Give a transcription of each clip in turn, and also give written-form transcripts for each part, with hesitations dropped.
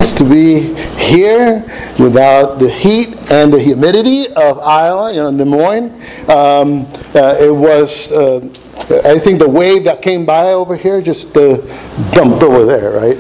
nice to be here without the heat and the humidity of Iowa, Des Moines. It was, I think the wave that came by over here just dumped over there, right?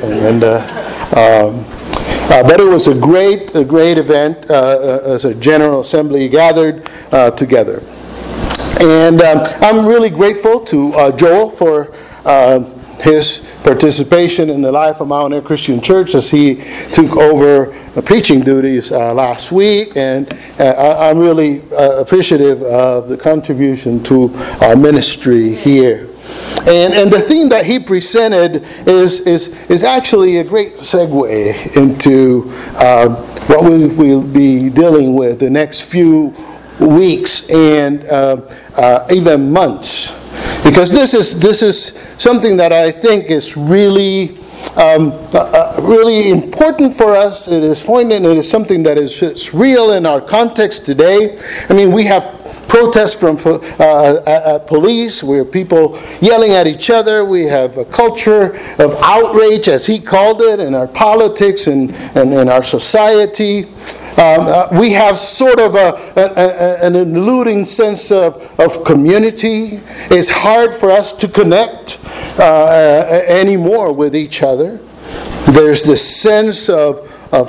But it was a great event as a General Assembly gathered together. And I'm really grateful to Joel for his participation in the life of Mount Air Christian Church as he took over preaching duties last week. And I'm really appreciative of the contribution to our ministry here. And the theme that he presented is actually a great segue into what we'll be dealing with the next few weeks and even months, because this is something that I think is really really important for us. It is poignant. It is something that is real in our context today. I mean, we have protests from police, where people yelling at each other. We have a culture of outrage, as he called it, in our politics and in our society. We have sort of an eluding sense of community. It's hard for us to connect anymore with each other. There's this sense of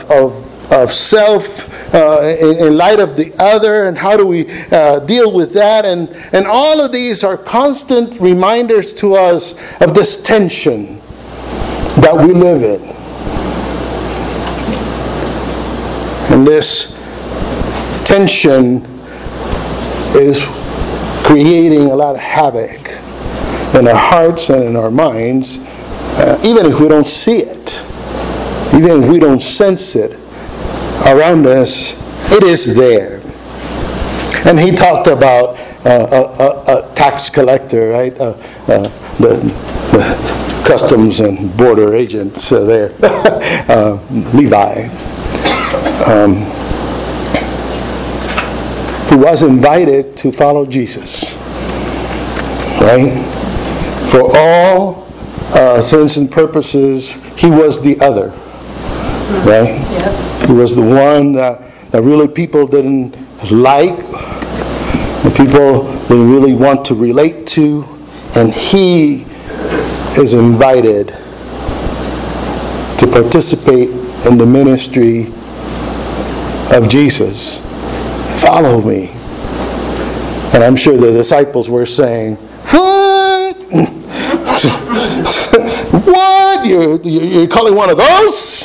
self in light of the other, and how do we deal with that? And all of these are constant reminders to us of this tension that we live in. And this tension is creating a lot of havoc in our hearts and in our minds, even if we don't see it, even if we don't sense it around us. It is there. And he talked about a tax collector, right? The customs and border agents there, Levi, who was invited to follow Jesus, right? For all sense and purposes, he was the other, right? Yep. He was the one that really people didn't like, the people didn't really want to relate to, and he is invited to participate in the ministry of Jesus. Follow me. And I'm sure the disciples were saying, what? What? You're calling one of those?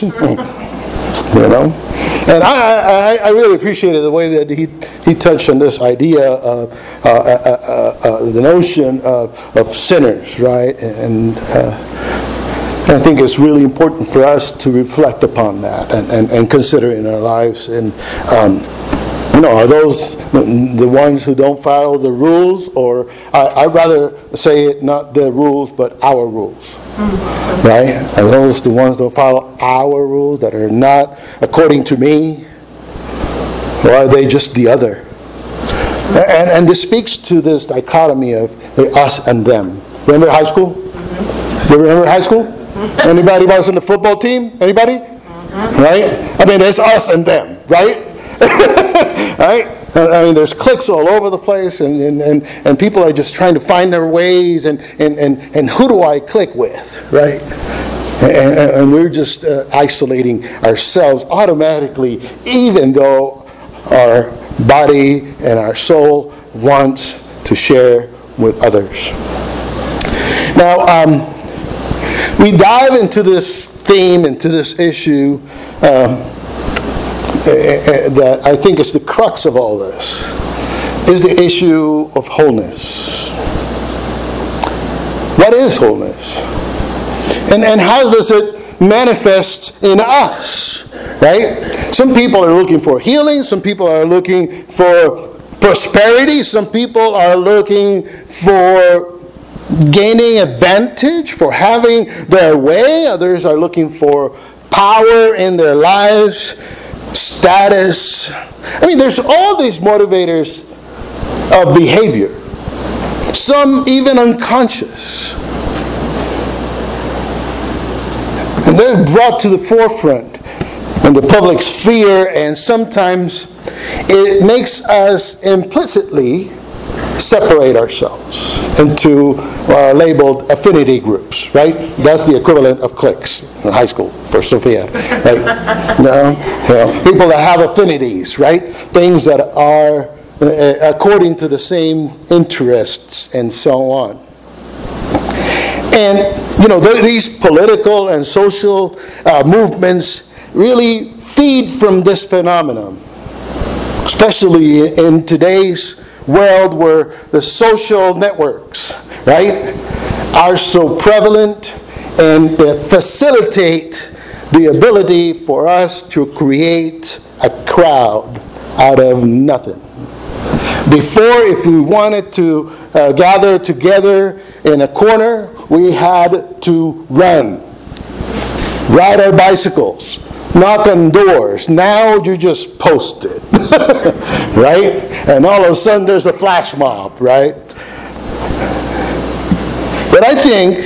And I really appreciated the way that he touched on this idea of the notion of sinners, right? And I think it's really important for us to reflect upon that and consider it in our lives. And are those the ones who don't follow the rules? Or I'd rather say it, not the rules, but our rules. Right? Are those the ones that follow our rules, that are not according to me? Or are they just the other? And this speaks to this dichotomy of the us and them. Remember high school? You remember high school? Anybody was in the football team? Anybody? Right? I mean, it's us and them, right? Right? I mean, there's cliques all over the place, and people are just trying to find their ways, and who do I click with, right? And we're just isolating ourselves automatically, even though our body and our soul wants to share with others. Now, we dive into this theme, into this issue, that I think is the crux of all this, is the issue of wholeness. What is wholeness? And how does it manifest in us? Right? Some people are looking for healing. Some people are looking for prosperity. Some people are looking for gaining advantage, for having their way. Others are looking for power in their lives, status. I mean, there's all these motivators of behavior. Some even unconscious. And they're brought to the forefront in the public sphere, and sometimes it makes us implicitly separate ourselves into labeled affinity groups, right? That's the equivalent of cliques in high school for Sophia, right? People that have affinities, right? Things that are according to the same interests and so on. And, these political and social movements really feed from this phenomenon, especially in today's world where the social networks, right, are so prevalent and facilitate the ability for us to create a crowd out of nothing. Before, if we wanted to gather together in a corner, we had to run, ride our bicycles, knock on doors. Now you just post it, right? And all of a sudden there's a flash mob, right? But I think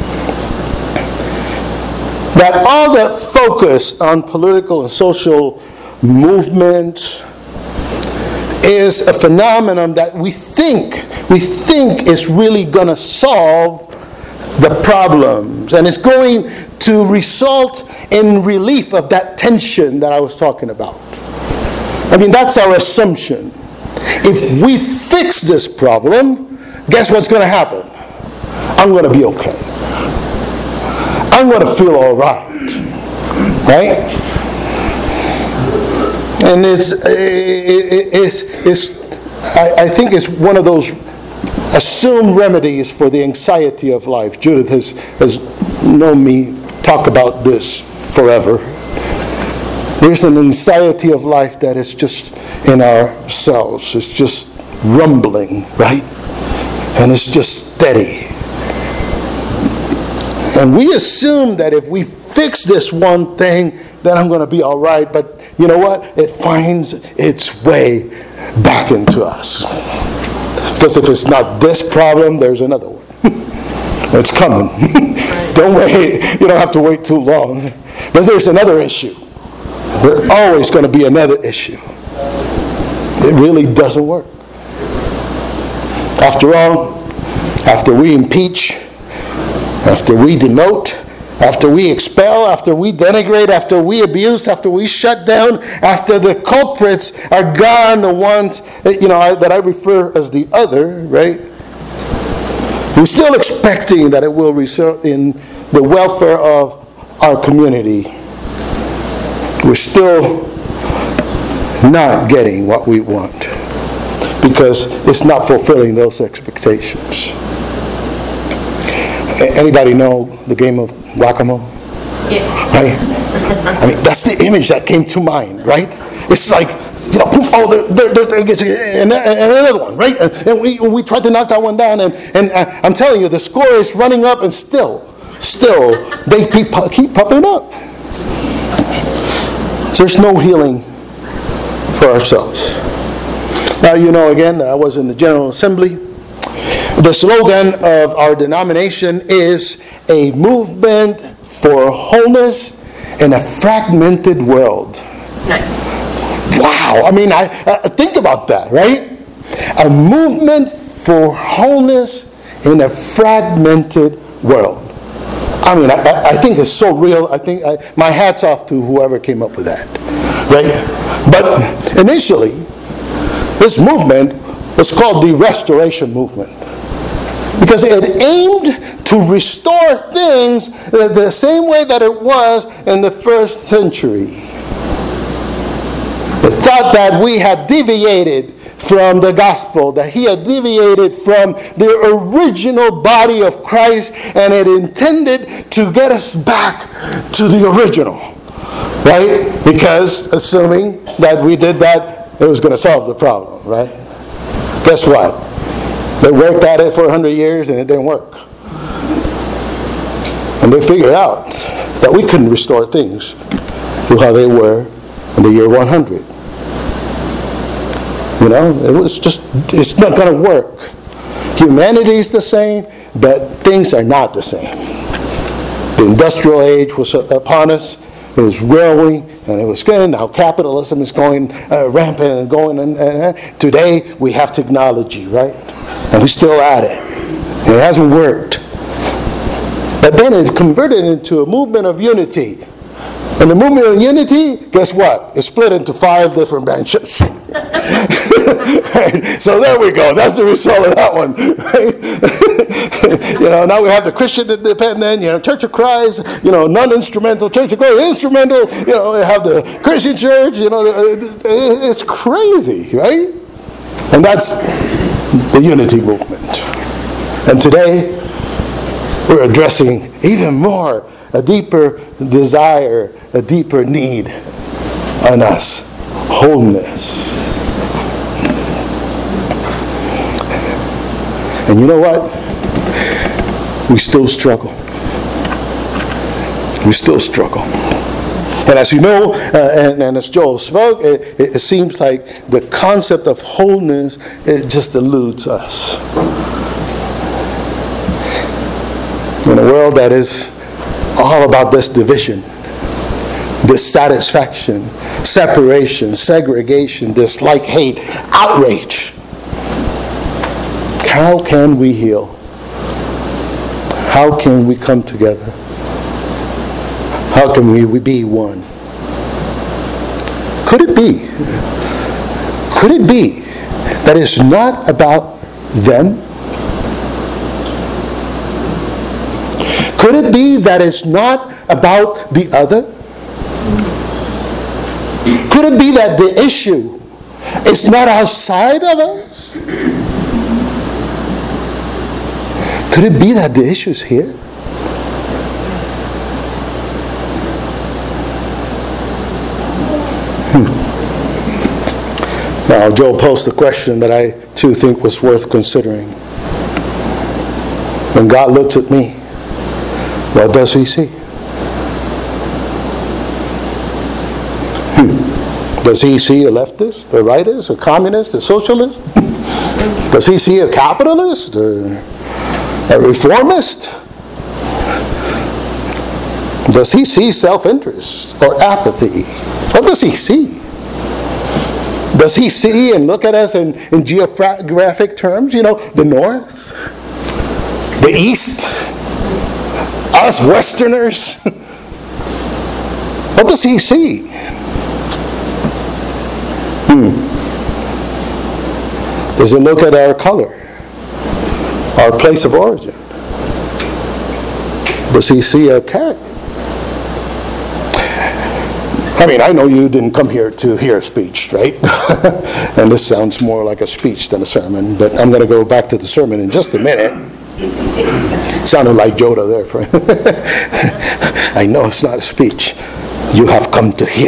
that all that focus on political and social movement is a phenomenon that we think is really going to solve the problems, and it's going to result in relief of that tension that I was talking about. I mean, that's our assumption. If we fix this problem, guess what's going to happen? I'm going to be okay. I'm going to feel all right. Right? And I think it's one of those assumed remedies for the anxiety of life. Judith has known me talk about this forever. There's an anxiety of life that is just in ourselves. It's just rumbling, right? And it's just steady. And we assume that if we fix this one thing, then I'm going to be all right. But you know what? It finds its way back into us. Because if it's not this problem, there's another one. It's coming. Don't wait. You don't have to wait too long. But there's another issue. There's always going to be another issue. It really doesn't work. After all, after we impeach, after we demote, after we expel, after we denigrate, after we abuse, after we shut down, after the culprits are gone, the ones that I refer as the other, right? We're still expecting that it will result in the welfare of our community. We're still not getting what we want because it's not fulfilling those expectations. Anybody know the game of whack-a-mole? Yeah. Right? I mean, that's the image that came to mind, right? It's like, and another one, right? And we tried to knock that one down, and I'm telling you, the score is running up, and still, they keep popping up. There's no healing for ourselves. Now, again, I was in the General Assembly. The slogan of our denomination is a movement for wholeness in a fragmented world. Nice. Wow, I mean, I think about that, right? A movement for wholeness in a fragmented world. I mean, I think it's so real. I think my hat's off to whoever came up with that, right? But initially, this movement was called the Restoration Movement because it aimed to restore things the same way that it was in the first century. It thought that we had deviated from the gospel, that he had deviated from the original body of Christ, and it intended to get us back to the original, right? Because assuming that we did that, it was going to solve the problem, right? Guess what? They worked at it for 100 years and it didn't work. And they figured out that we couldn't restore things to how they were in the year 100. It's not going to work. Humanity is the same, but things are not the same. The industrial age was upon us. it was growing, and it was good. Now capitalism is going rampant and going. And today we have technology, right? And we're still at it. It hasn't worked. But then it converted into a movement of unity. And the movement of unity, guess what? It's split into 5 different branches. Right? So there we go. That's the result of that one. Right? Now we have the Christian Independent, Church of Christ, non-instrumental, Church of Christ, instrumental, we have the Christian Church, it's crazy, right? And that's the unity movement. And today, we're addressing even more a deeper desire, a deeper need on us. Wholeness. And you know what? We still struggle. We still struggle. And as you know, and as Joel spoke, it seems like the concept of wholeness, it just eludes us. In a world that is all about this division, dissatisfaction, separation, segregation, dislike, hate, outrage. How can we heal? How can we come together? How can we be one? Could it be that it's not about them? Could it be that it's not about the other? Could it be that the issue is not outside of us? Could it be that the issue is here? Now, Joel posed a question that I too think was worth considering. When God looks at me, what does he see? Does he see a leftist, a rightist, a communist, a socialist? Does he see a capitalist, a reformist? Does he see self-interest or apathy? What does he see? Does he see and look at us in geographic terms? The North, the East, us Westerners? What does he see? Does he look at our color, our place of origin? Does he see our character? I know you didn't come here to hear a speech, right? And this sounds more like a speech than a sermon, but I'm going to go back to the sermon in just a minute. Sounded like Yoda there, friend. I know it's not a speech. You have come to hear.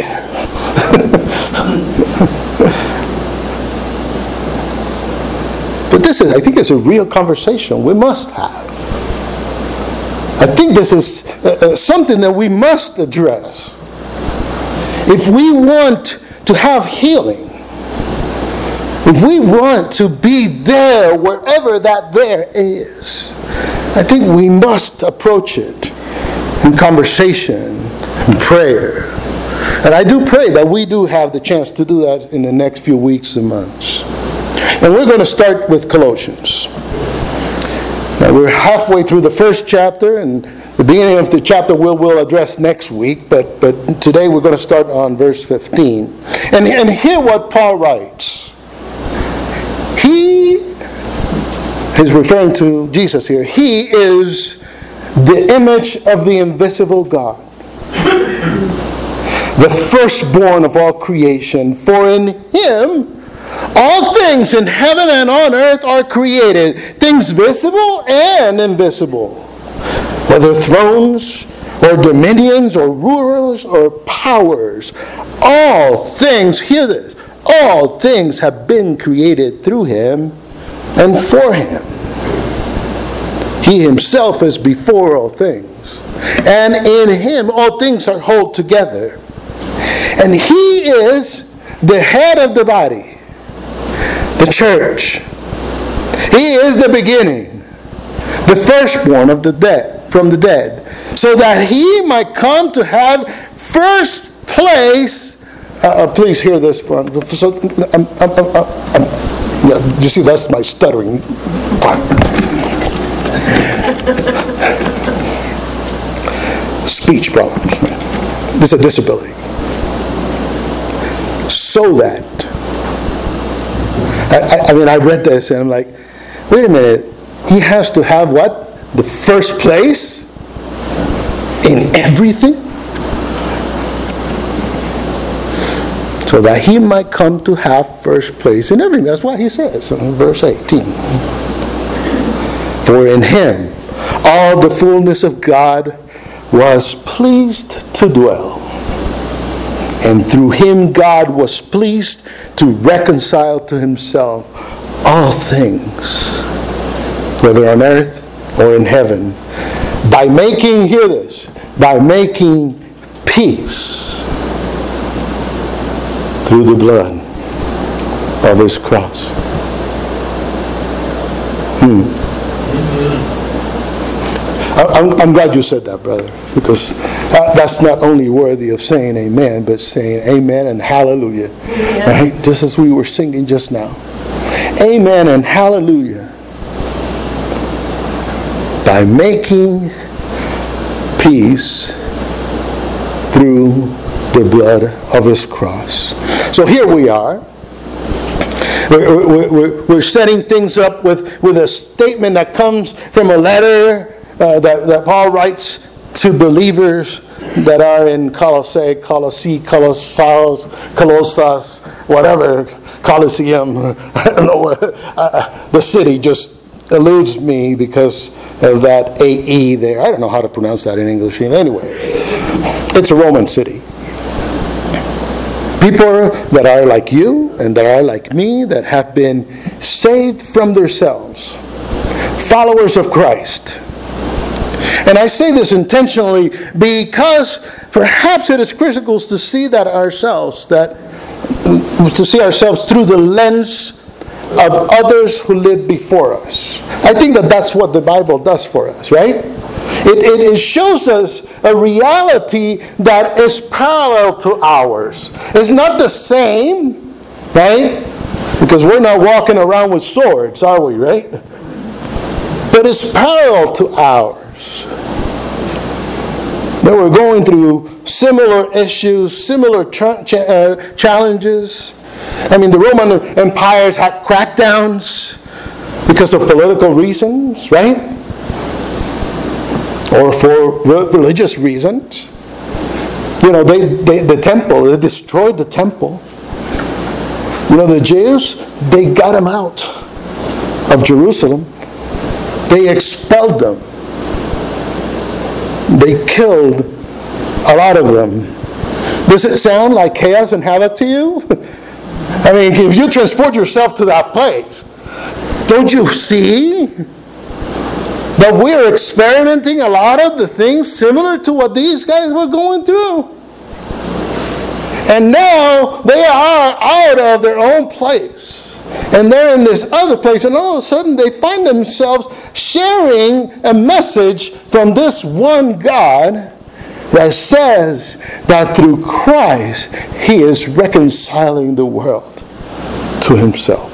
But I think it's a real conversation we must have. I think this is something that we must address. If we want to have healing, if we want to be there wherever that there is, I think we must approach it in conversation and prayer. And I do pray that we do have the chance to do that in the next few weeks and months. And we're going to start with Colossians. Now, we're halfway through the first chapter, and the beginning of the chapter we'll address next week, but today we're going to start on verse 15. And hear what Paul writes. He is referring to Jesus here. He is the image of the invisible God, the firstborn of all creation. For in him all things in heaven and on earth are created, things visible and invisible, whether thrones or dominions or rulers or powers. All things, hear this, all things have been created through him and for him. He himself is before all things, and in him all things are held together. And he is the head of the body, the church. He is the beginning, the firstborn of the dead, from the dead, so that he might come to have first place, please hear this one. So, you see, that's my stuttering part. Speech problems. It's a disability. So that, I read this and I'm like, wait a minute, he has to have what? The first place in everything? So that he might come to have first place in everything. That's what he says in verse 18. For in him all the fullness of God was pleased to dwell. And through him God was pleased to reconcile to himself all things, whether on earth or in heaven, by making, hear this, by making peace through the blood of his cross. I'm glad you said that, brother, because that's not only worthy of saying amen, but saying amen and hallelujah. Yeah. Right? Just as we were singing just now. Amen and hallelujah. By making peace through the blood of his cross. So here we are. We're setting things up with a statement that comes from a letter that Paul writes to believers that are in Colossae, Colossus, whatever, Colosseum. I don't know. The city just eludes me because of that AE there. I don't know how to pronounce that in English. Anyway, it's a Roman city. People that are like you and that are like me, that have been saved from themselves, followers of Christ. And I say this intentionally because perhaps it is critical to see ourselves through the lens of others who live before us. I think that's what the Bible does for us, right? It shows us a reality that is parallel to ours. It's not the same, right? Because we're not walking around with swords, are we, right? But it's parallel to ours. That we're going through similar issues, similar challenges. I mean, the Roman empires had crackdowns because of political reasons, right? Or for religious reasons. You know, they destroyed the temple. You know, the Jews, they got them out of Jerusalem. They expelled them. They killed a lot of them. Does it sound like chaos and havoc to you? I mean, if you transport yourself to that place, don't you see that we're experimenting a lot of the things similar to what these guys were going through? And now they are out of their own place. And they're in this other place, and all of a sudden they find themselves sharing a message from this one God that says that through Christ he is reconciling the world to himself.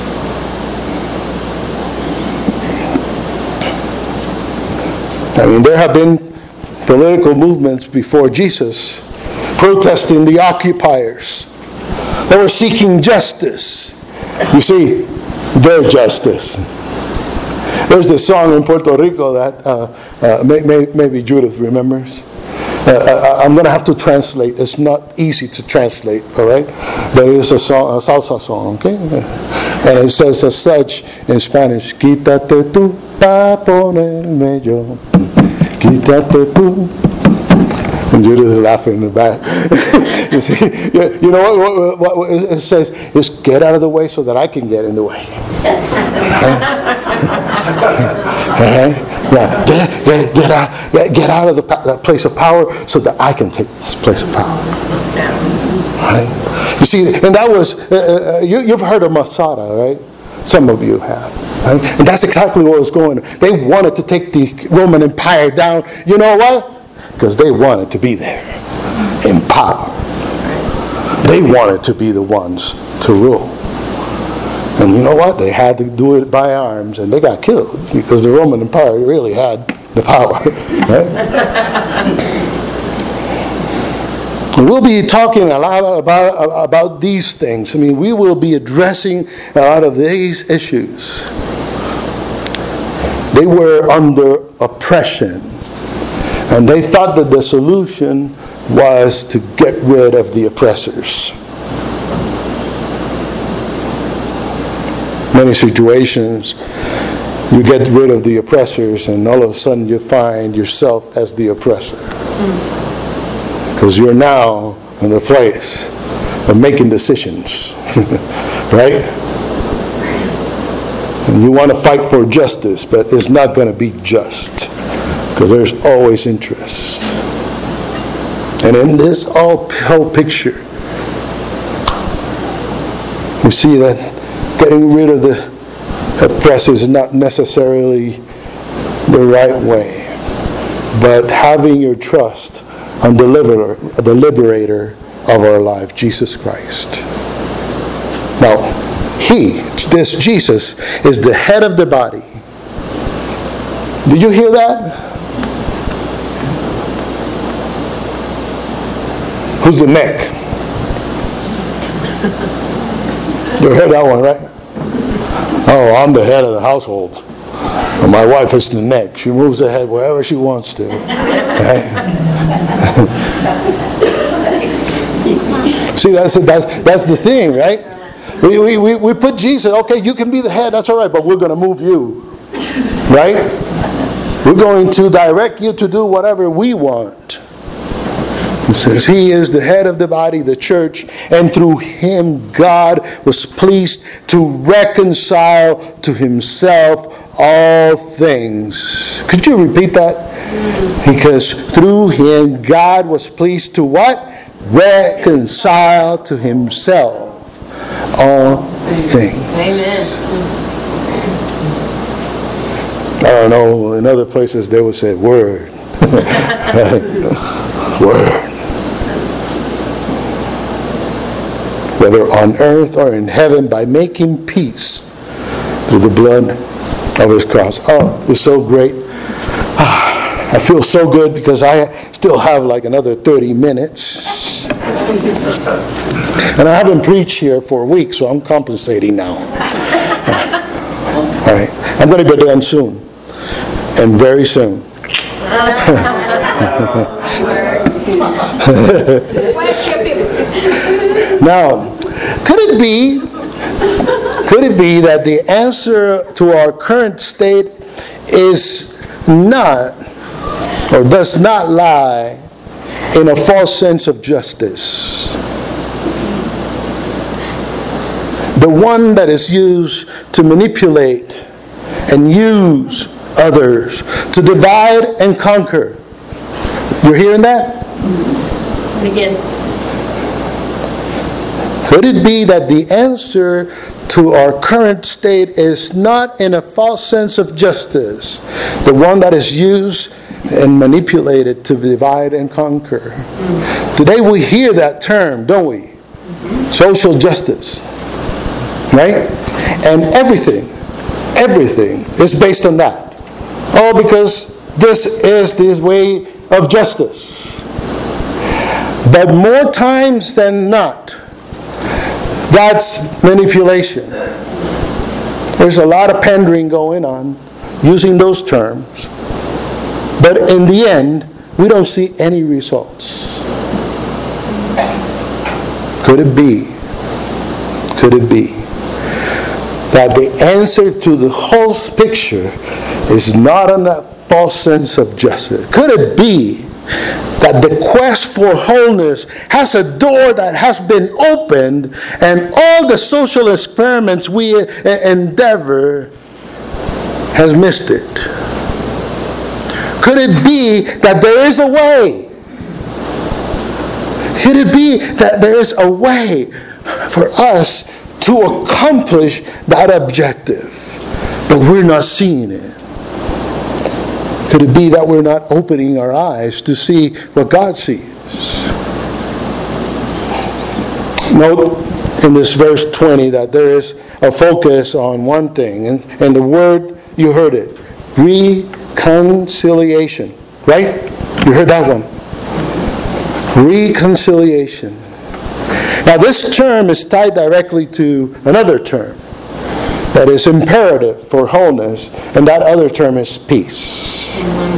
I mean, there have been political movements before Jesus protesting the occupiers. They were seeking justice. You see, their justice. There's this song in Puerto Rico that maybe Judith remembers. I'm going to have to translate. It's not easy to translate, all right? But it's a salsa song, okay? And it says as such in Spanish, Quítate tú pa ponerme yo. Quítate tú. And Judith is laughing in the back. You know what it says? Is get out of the way so that I can get in the way. Get out of the place of power so that I can take this place of power. Right? You see, and that was, you've heard of Masada, right? Some of you have. Right? And that's exactly what was going on. They wanted to take the Roman Empire down. You know what? Because they wanted to be there. in power. They wanted to be the ones to rule. And you know what? They had to do it by arms, and they got killed because the Roman Empire really had the power. Right? We'll be talking a lot about these things. I mean, we will be addressing a lot of these issues. They were under oppression, and they thought that the solution was to get rid of the oppressors. Many situations, you get rid of the oppressors, and all of a sudden you find yourself as the oppressor. Because you're now in the place of making decisions, right? And you want to fight for justice, but it's not going to be just, because there's always interest. And in this whole picture, we see that getting rid of the oppressors is not necessarily the right way, but having your trust on the liberator of our life, Jesus Christ. Now, this Jesus, is the head of the body. Did you hear that? Who's the neck? You heard that one, right? Oh, I'm the head of the household. And my wife is the neck. She moves the head wherever she wants to. Right? See, that's the thing, right? We put Jesus, okay, you can be the head, that's all right, but we're going to move you. Right? We're going to direct you to do whatever we want. He says he is the head of the body, the church, and through him God was pleased to reconcile to himself all things. Could you repeat that? Because through him God was pleased to what? Reconcile to himself all things. Amen. I don't know, in other places they would say word. Word. Whether on earth or in heaven, by making peace through the blood of his cross. Oh, it's so great. I feel so good because I still have like another 30 minutes. And I haven't preached here for a week, so I'm compensating now. All right. I'm going to be done soon. And very soon. Now, could it be that the answer to our current state is not, or does not lie in a false sense of justice? The one that is used to manipulate and use others, to divide and conquer. You're hearing that? Again. Could it be that the answer to our current state is not in a false sense of justice, the one that is used and manipulated to divide and conquer? Today we hear that term, don't we? Social justice. Right? And everything is based on that. Oh, because this is the way of justice. But more times than not, that's manipulation. There's a lot of pandering going on using those terms. But in the end, we don't see any results. Could it be that the answer to the whole picture is not in that false sense of justice? Could it be that the quest for wholeness has a door that has been opened, and all the social experiments we endeavor has missed it? Could it be that there is a way? Could it be that there is a way for us to accomplish that objective, but we're not seeing it? Could it be that we're not opening our eyes to see what God sees? Note in this verse 20 that there is a focus on one thing, and the word, you heard it, reconciliation, right? You heard that one. Reconciliation. Now this term is tied directly to another term that is imperative for wholeness, and that other term is peace.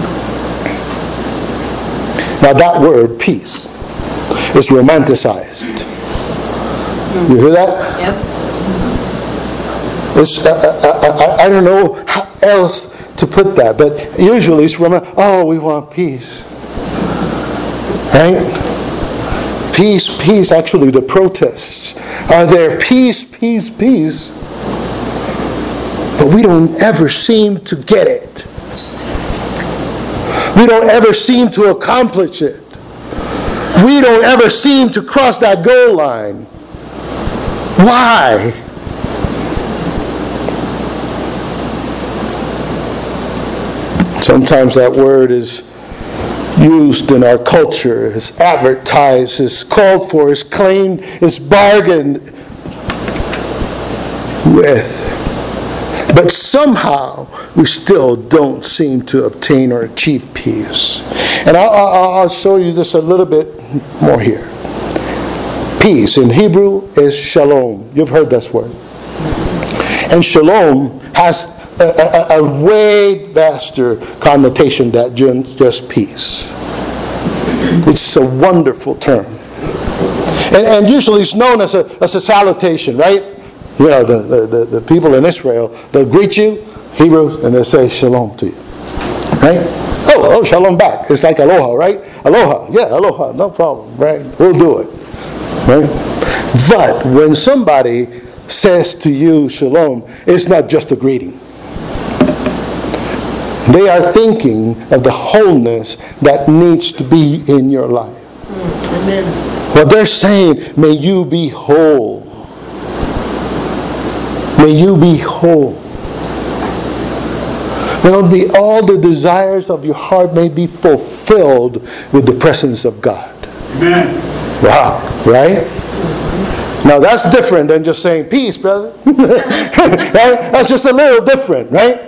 Now that word, peace, is romanticized. You hear that? Yep. It's, I don't know how else to put that, but usually it's oh, we want peace. Right? Peace, peace. Actually, the protests are there. Peace, peace, peace. But we don't ever seem to get it. We don't ever seem to accomplish it. We don't ever seem to cross that goal line. Why? Sometimes that word is used in our culture, is advertised, is called for, is claimed, is bargained with. But somehow we still don't seem to obtain or achieve peace. And I'll show you this a little bit more here. Peace in Hebrew is shalom. You've heard this word. And shalom has a way vaster connotation than just peace. It's a wonderful term. And usually it's known as a salutation, right? You know, the people in Israel, they'll greet you, Hebrews, and they'll say shalom to you. Right? Oh, shalom back. It's like aloha, right? Aloha. Yeah, aloha. No problem, right? We'll do it. Right? But when somebody says to you shalom, it's not just a greeting. They are thinking of the wholeness that needs to be in your life. Amen. What they're saying, may you be whole. May you be whole. May all the desires of your heart may be fulfilled with the presence of God. Amen. Wow, right? Now that's different than just saying peace, brother. Right? That's just a little different, right?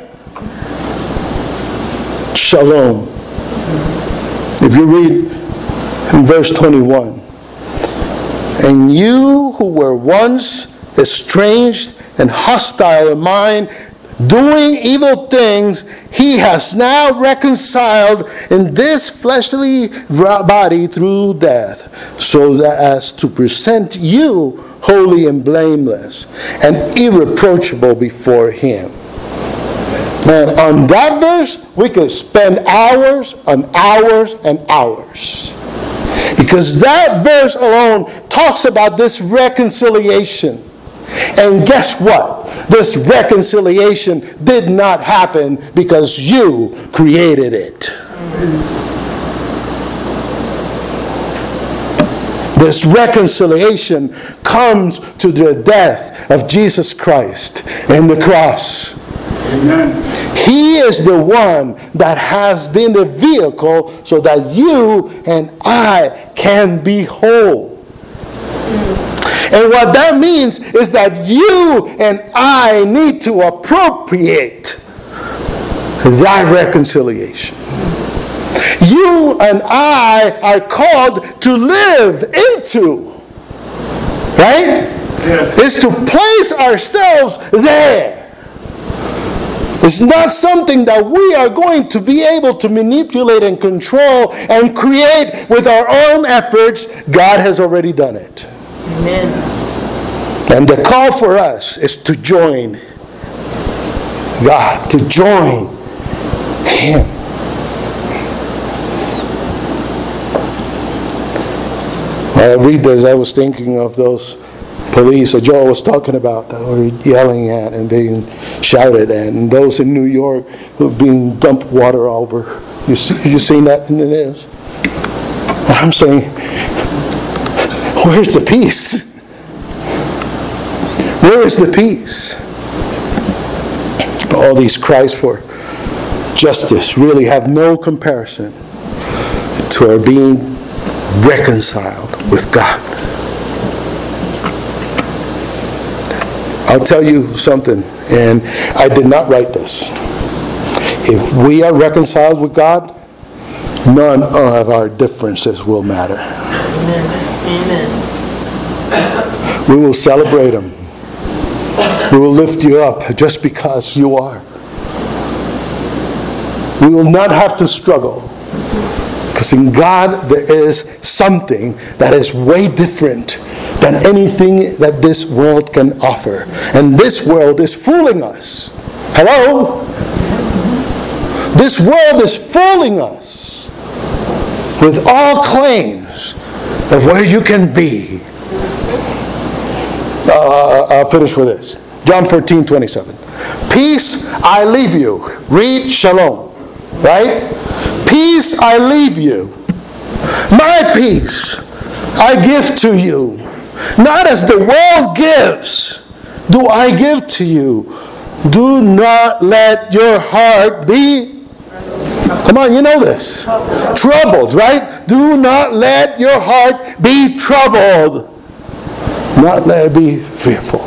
Shalom. If you read in verse 21, and you who were once estranged and hostile in mind, doing evil things, he has now reconciled in this fleshly body through death, so that as to present you holy and blameless and irreproachable before him. Man, on that verse, we could spend hours and hours and hours. Because that verse alone talks about this reconciliation. And guess what? This reconciliation did not happen because you created it. This reconciliation comes to the death of Jesus Christ in the cross. Amen. He is the one that has been the vehicle so that you and I can be whole. And what that means is that you and I need to appropriate that reconciliation. You and I are called to live into, right? Yes. Is to place ourselves there. It's not something that we are going to be able to manipulate and control and create with our own efforts. God has already done it. Amen. And the call for us is to join God, to join Him. When I read this, I was thinking of those police that Joel was talking about that were yelling at and being shouted at, and those in New York who were being dumped water over. You seen that in the news? And I'm saying, where's the peace? Where is the peace? All these cries for justice really have no comparison to our being reconciled with God. I'll tell you something, and I did not write this. If we are reconciled with God, none of our differences will matter. Amen. We will celebrate Him. We will lift you up just because you are. We will not have to struggle. Because in God there is something that is way different than anything that this world can offer. And this world is fooling us. Hello? This world is fooling us with all claims of where you can be. I'll finish with this. John 14:27. Peace I leave you. Read shalom. Right? Peace I leave you. My peace I give to you. Not as the world gives, do I give to you. Do not let your heart be, come on, you know this, troubled, right? Do not let your heart be troubled. Not let it be fearful.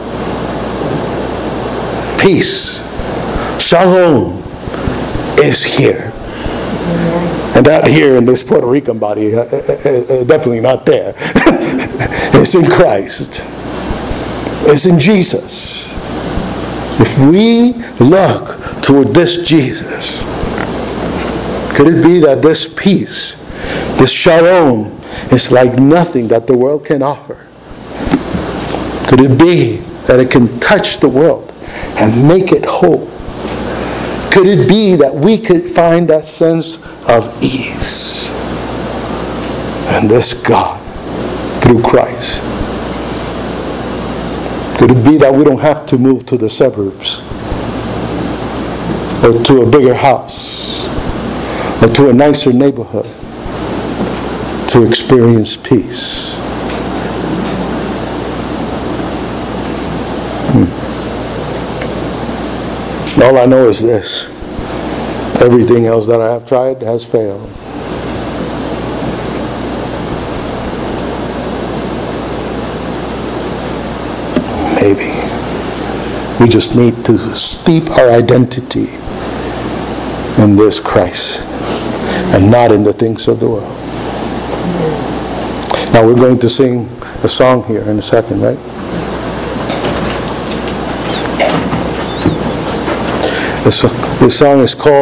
Peace, shalom, is here. And not here in this Puerto Rican body, definitely not there. It's in Christ. It's in Jesus. If we look toward this Jesus, could it be that this peace, this shalom, is like nothing that the world can offer? Could it be that it can touch the world and make it whole? Could it be that we could find that sense of ease in this God through Christ? Could it be that we don't have to move to the suburbs or to a bigger house or to a nicer neighborhood to experience peace? All I know is this. Everything else that I have tried has failed. Maybe we just need to steep our identity in this Christ and not in the things of the world. Now we're going to sing a song here in a second, right? This song is called